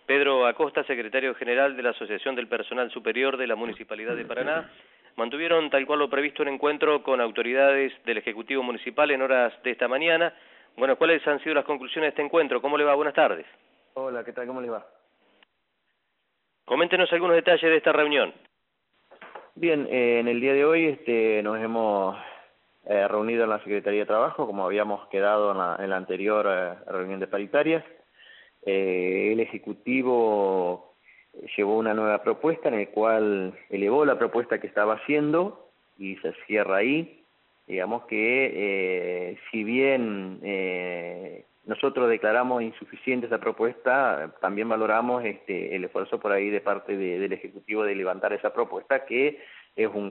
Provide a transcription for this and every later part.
Pedro Acosta, secretario general de la Asociación del Personal Superior de la Municipalidad de Paraná, mantuvieron tal cual lo previsto un encuentro con autoridades del Ejecutivo Municipal en horas de esta mañana. Bueno, ¿cuáles han sido las conclusiones de este encuentro? ¿Cómo le va? Buenas tardes. Hola, ¿qué tal? ¿Cómo le va? Coméntenos algunos detalles de esta reunión. Bien, en el día de hoy nos hemos reunido en la Secretaría de Trabajo, como habíamos quedado en la anterior reunión de paritarias. El Ejecutivo llevó una nueva propuesta en la cual elevó la propuesta que estaba haciendo y se cierra ahí. Digamos que si bien nosotros declaramos insuficiente esa propuesta, también valoramos el esfuerzo por ahí de parte del Ejecutivo de levantar esa propuesta, que es un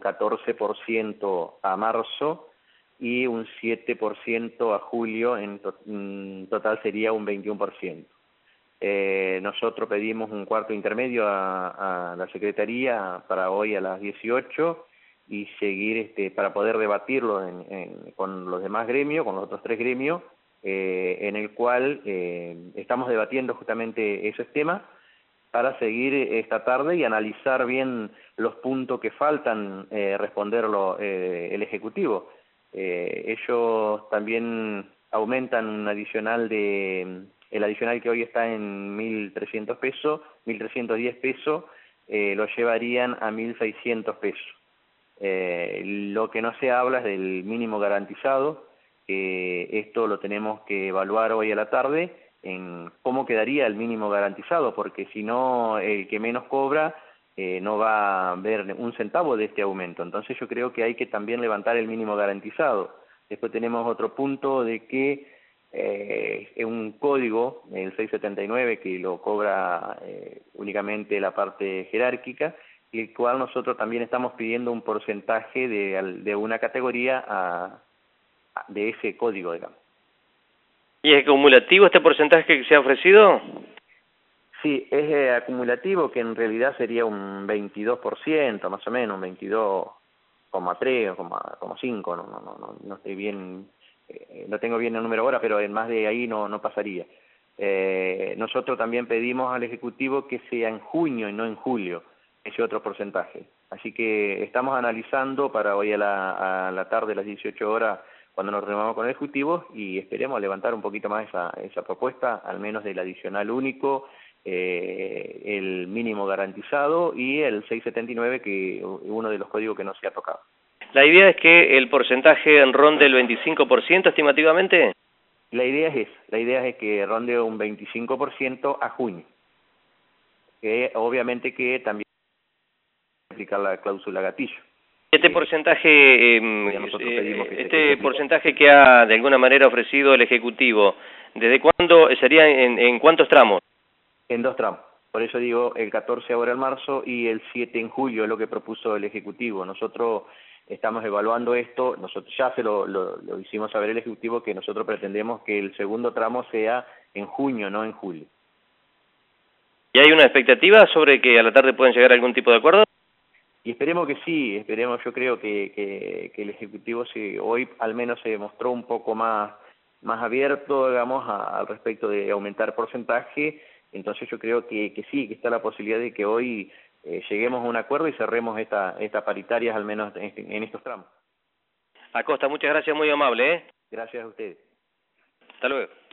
14% a marzo y un 7% a julio, en total sería un 21%. Nosotros pedimos un cuarto intermedio a la Secretaría para hoy a las 18 y seguir para poder debatirlo con los demás gremios, con los otros tres gremios, en el cual estamos debatiendo justamente esos temas para seguir esta tarde y analizar bien los puntos que faltan responderlo el Ejecutivo. Ellos también aumentan un adicional el adicional que hoy está en 1.300 pesos, 1.310 pesos, lo llevarían a 1.600 pesos. Lo que no se habla es del mínimo garantizado. Esto lo tenemos que evaluar hoy a la tarde en cómo quedaría el mínimo garantizado, porque si no, el que menos cobra no va a ver un centavo de este aumento. Entonces yo creo que hay que también levantar el mínimo garantizado. Después tenemos otro punto de que es un código, el 679, que lo cobra únicamente la parte jerárquica, y el cual nosotros también estamos pidiendo un porcentaje de una categoría de ese código, digamos. ¿Y es acumulativo este porcentaje que se ha ofrecido? Sí, es acumulativo, que en realidad sería un 22%, más o menos, un 22,3 o 0,5, no estoy bien, no tengo bien el número ahora, pero en más de ahí no pasaría. Nosotros también pedimos al Ejecutivo que sea en junio y no en julio, ese otro porcentaje. Así que estamos analizando para hoy a la tarde, a las 18 horas, cuando nos reunamos con el Ejecutivo, y esperemos levantar un poquito más esa propuesta, al menos del adicional único, el mínimo garantizado y el 679, que uno de los códigos que no se ha tocado. La idea es que el porcentaje ronde el 25% estimativamente. La idea es que ronde un 25% a junio, que obviamente que también aplicar la cláusula gatillo. Este porcentaje, porcentaje que ha de alguna manera ofrecido el Ejecutivo, ¿desde cuándo sería en cuántos tramos? En 2 tramos. Por eso digo, el 14 ahora en marzo y el 7 en julio es lo que propuso el Ejecutivo. Nosotros estamos evaluando esto, nosotros ya se lo hicimos saber el Ejecutivo, que nosotros pretendemos que el segundo tramo sea en junio, no en julio. ¿Y hay una expectativa sobre que a la tarde pueden llegar a algún tipo de acuerdo? Y esperemos que sí, yo creo que el Ejecutivo hoy al menos se mostró un poco más abierto, digamos, al respecto de aumentar porcentaje. Entonces yo creo que sí, que está la posibilidad de que hoy lleguemos a un acuerdo y cerremos esta paritarias, al menos en estos tramos. Acosta, muchas gracias, muy amable. Gracias a ustedes. Hasta luego.